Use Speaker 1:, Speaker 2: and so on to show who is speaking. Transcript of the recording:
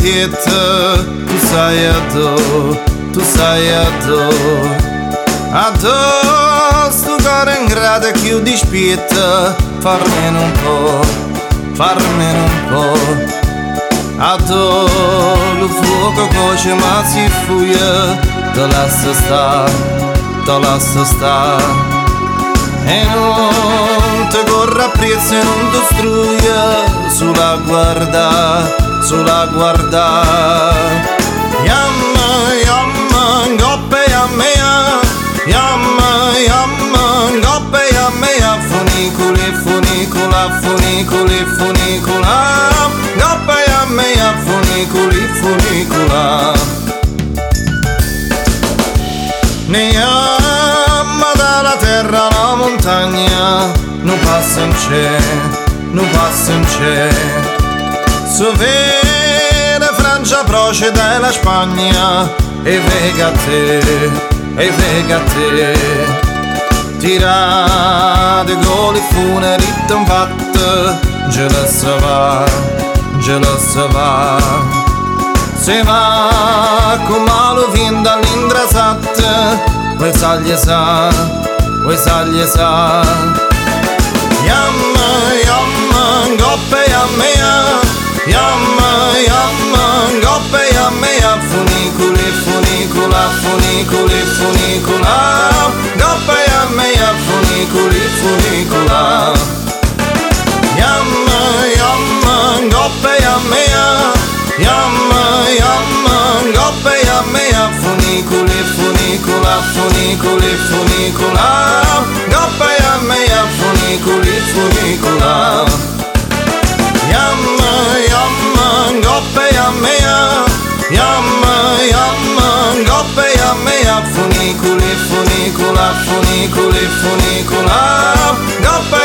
Speaker 1: hete, tu sai addo sto cuore in grado che dispietta, farmene un po'. Addo lo fuoco coce ma si fuia, te lascio sta, e non te corre appresso e non ti struia, sulla guarda. Yamma, ngoppe yammea, yamma, ngoppe yammea, funicula, ngoppe yammea, funicula. Ne yamma dalla terra alla montagna, non passa in c'è, so vede Francia procede la Spagna, e vega te, tira de goli funeri t'un fatte, gelosa va, se va come lo vien dall'indrasat, vuoi saglie sa, yamma, ngoppe yammea, yamma, ngoppe yammea, funicula, ngoppe yammea, funicula. Yamma, ngoppe yammea, yamma, ngoppe yammea, funicula, ngoppe yammea, funicula. Yamma, ngoppe yammea, yamma, ngoppe yammea, funicula, ngoppe